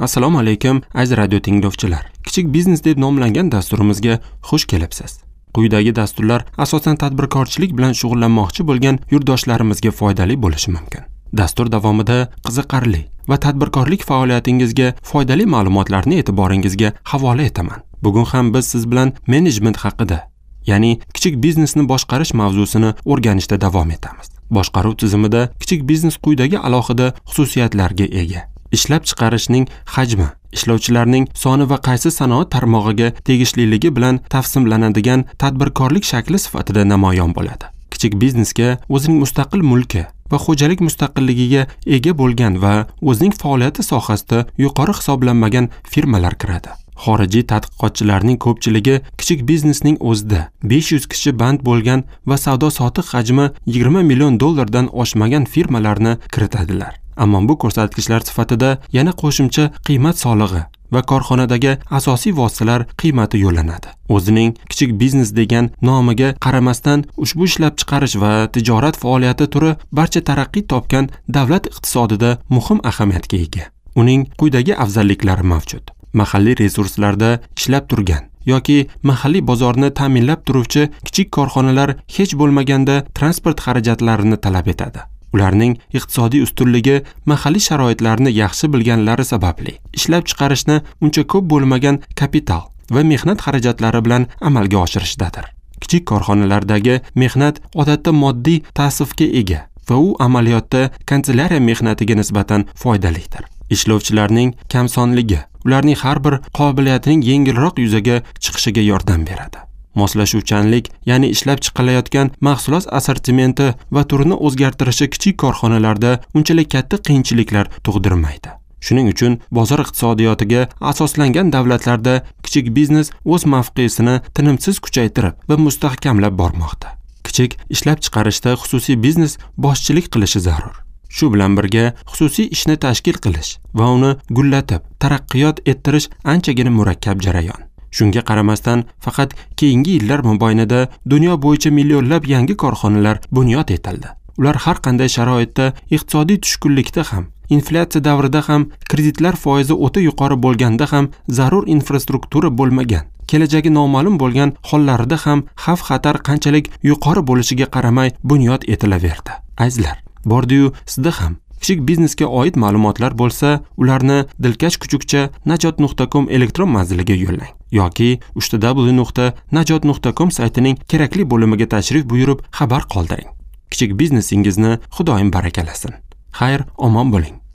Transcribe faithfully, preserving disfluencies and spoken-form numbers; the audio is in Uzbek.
Assalomu alaykum aziz radio tinglovchilar. Kichik biznes deb nomlangan dasturimizga xush kelibsiz. Quyidagi dasturlar asosan tadbirkorchilik bilan shug'ullanmoqchi bo'lgan yurtdoshlarimizga foydali bo'lishi mumkin. Dastur davomida qiziqarli va tadbirkorlik faoliyatingizga foydali ma'lumotlarni e'tiboringizga havola etaman. Bugun ham biz siz bilan menejment haqida, ya'ni kichik biznesni boshqarish mavzusini o'rganishda davom etamiz. Boshqaruv tizimida kichik biznes quyidagi alohida xususiyatlarga ega. Ishlab chiqarishning hajmi, ishlovchilarning soni va qaysi sanoat tarmog'iga tegishliligi bilan taqsimlanadigan tadbirkorlik shakli sifatida namoyon bo'ladi. Kichik biznesga o'zining mustaqil mulki va xo'jalik mustaqilligiga ega bo'lgan va o'zining faoliyati sohasida yuqori hisoblanmagan firmalar kiradi. Xorijiy tadqiqotchilarning ko'pchiligi kichik biznesning o'zida besh yuz kishi band bo'lgan va savdo-sotiq hajmi yigirma million dollardan oshmagan firmalarni kiritadilar. Ammo bu ko'rsatkichlar sifatida yana qo'shimcha qiymat solig'i va korxonadagi asosiy vositalar qiymati yo'llanadi. O'zining kichik biznes degan nomiga qaramasdan ushbu ishlab chiqarish va tijorat faoliyati turi barcha taraqqiy topgan davlat iqtisodida muhim ahamiyatga ega. Uning quyidagi afzalliklari mavjud. Mahalliy resurslarda ishlab turgan yoki mahalliy bozorni ta'minlab turuvchi kichik korxonalar hech bo'lmaganda transport xarajatlarini talab etadi. Ularning iqtisodiy ustunligi mahalliy sharoitlarni yaxshi bilganlari sababli ishlab chiqarishni uncha ko'p bo'lmagan kapital va mehnat xarajatlari bilan amalga oshirishdadir. Kichik korxonalardagi mehnat odatda moddiy ta'sifga ega va u amaliyotda kanselyariya mehnatiga nisbatan foydalidir. Ishlovchilarning kam sonligi ularning har bir qobiliyatining yengilroq yuzaga chiqishiga yordam beradi. Moslashuvchanlik, ya'ni ishlab chiqilayotgan mahsulot assortimenti va turini o'zgartirishi kichik korxonalarda unchalik katta qiyinchiliklar tug'dirmaydi. Shuning uchun bozor iqtisodiyotiga asoslangan davlatlarda kichik biznes o'z mavqesini tinimsiz kuchaytirib va mustahkamlab bormoqda. Kichik ishlab chiqarishda xususiy biznes boshchilik qilishi zarur. Shu bilan birga xususiy ishni tashkil qilish va uni gullatib, taraqqiyot ettirish anchagina murakkab jarayon. Shunga qaramasdan faqat keyingi yillar mobaynida dunyo bo'yicha millionlab yangi korxonalar bunyod etildi. Ular har qanday sharoitda, iqtisodiy tushkunlikda ham, inflyatsiya davrida ham, kreditlar foizi o'ta yuqori bo'lganda ham, zarur infrastruktura bo'lmagan, kelajagi noma'lum bo'lgan hollarida ham xavf-xatar qanchalik yuqori bo'lishiga qaramay bunyod etilaverdi. Azizlar, bordi-yu sizda ham kichik biznesga oid ma'lumotlar bo'lsa, ularni dilkash kuchukcha najot nuqta com elektron manziliga yo'llang yoki uch w nuqta najot nuqta com saytining kerakli bo'limiga tashrif buyurib xabar qoldiring. Kichik biznesingizni Xudoyim barakalasin. Xayr, omon bo'ling.